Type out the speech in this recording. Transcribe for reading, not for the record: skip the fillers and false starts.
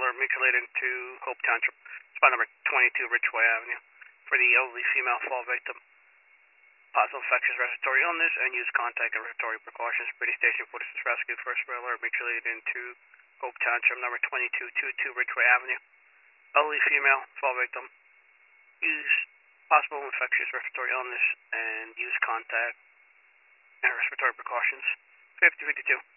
alert mutually to Hope Township, spot number 22 Ridgeway Avenue, for the elderly female fall victim. Possible infectious respiratory illness and use contact and respiratory precautions. Brady Station Police Rescue first alert mutually to Hope Township, number 2222 Ridgeway Avenue. Elderly female fall victim. Use possible infectious respiratory illness and use contact and respiratory precautions. 5052.